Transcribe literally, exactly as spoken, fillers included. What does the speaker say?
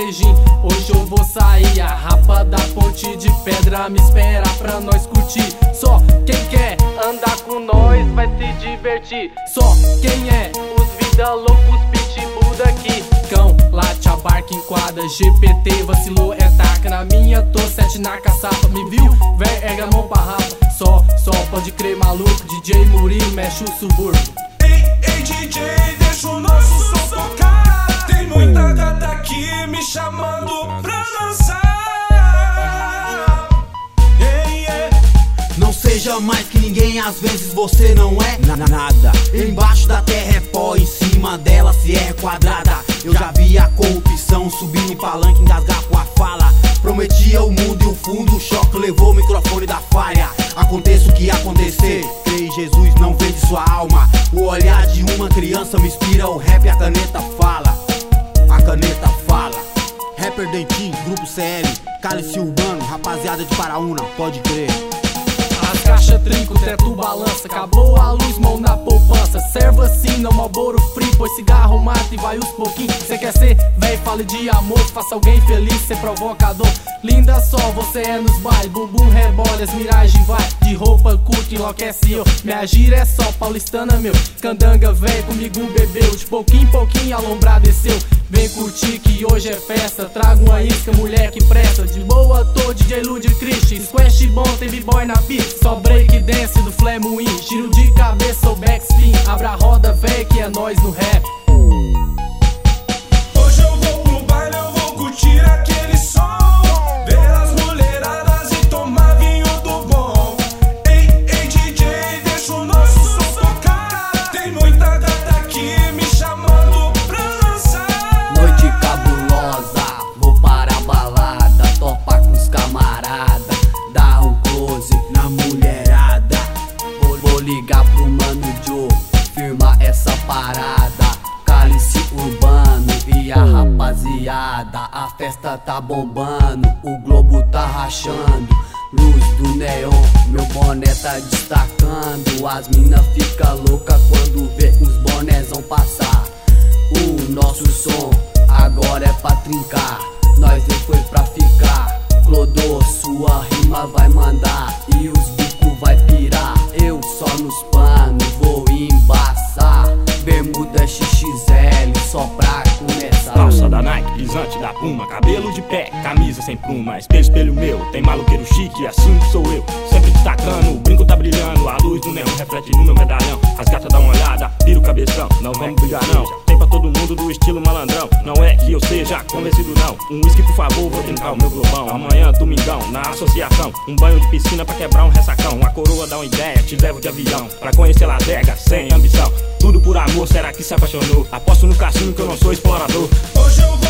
Medellín. Hoje eu vou sair, a rapa da ponte de pedra me espera pra nós curtir. Só quem quer andar com nós vai se divertir. Só quem é os vida loucos pitbull daqui. Cão, late, abarca, enquadra, G P T vacilou, é taca na minha, tô sete na caçapa. Me viu? Véi, erga a mão pra rapa. Só, só pode crer maluco, D J Murilo mexe o subúrbio. Ei, ei D J, deixa o nosso som tocar. Tem muita gata aqui me chamando pra dançar. Ei, ei. Não seja mais que ninguém, às vezes você não é na nada. Embaixo da terra é pó, em cima dela se é quadrada. Eu já vi a corrupção subir em palanque, engasgar com a fala. Prometia o mundo e o fundo, o choque levou o microfone da falha. Aconteça o que acontecer, crê em Jesus, não vende sua alma. O olhar de uma criança me inspira, o rap, a caneta fala. A caneta fala. Rapper Dentinho, Grupo C L, Cálice Urbano, rapaziada de Paraúna, pode crer. As caixas trinco, o teto balança, acabou a luz, mão na poupança. Serva assim, não Marlboro Free, pois cigarro mata e vai os pouquinhos. Cê quer ser véi, fale de amor, faça alguém feliz, ser provocador. Linda só, você é nos bailes, bumbum rebola, as miragens vai. De roupa curta, enlouquece eu, minha gira é só paulistana meu. Candanga véi, comigo bebeu, de pouquinho em pouquinho a lombra desceu. Vem curtir que hoje é festa, trago uma isca, mulher que presta. De boa tô, D J Lud Christian, squash bom, tem b-boy na pista. Só break dance do Flamoin, giro de cabeça ou backspin. Abra a roda véi que é nós no rap. Hoje eu vou pro baile, eu vou curtir aquele som. Ver as mulheradas e tomar vinho do bom. Ei, ei D J, deixa o nosso som tocar. Tem muita gata aqui me chamando pra dançar. Noite cabulosa, vou para a balada, topar com os camarada, dar um close na mulherada. Vou, vou ligar pro Mano Joe, firma essa parada. Cálice Urbano e a rapaziada, a festa tá bombando, o globo tá rachando. Luz do neon, meu boné tá destacando. As mina fica louca quando vê os bonézão passar. O nosso som agora é pra trincar, nós não foi pra ficar. Clodô, sua rima vai mandar e os bico vai pirar. Eu só nos panos vou embaçar, bermuda X X L só pra começar. Calça da Nike, pisante da Puma, cabelo de pé, camisa sem pluma. Espelho, espelho meu, tem maloqueiro chique, assim que sou eu. Sempre destacando, o brinco tá brilhando, a luz do neon reflete no meu medalhão. As gatas dão uma olhada, pira o cabeção, não vamos brigar não. Tem pra todo mundo do estilo malandrão, não é que eu seja convencido não. Um whisky por favor, vou trincar o meu globão. Amanhã, domingão, na associação, um banho de piscina pra quebrar um ressacão. A coroa dá uma ideia, te levo de avião, pra conhecer Las Vegas, sem ambição. Tudo por amor, será que se apaixonou? Aposto no cassino que eu não sou explorador. Hoje eu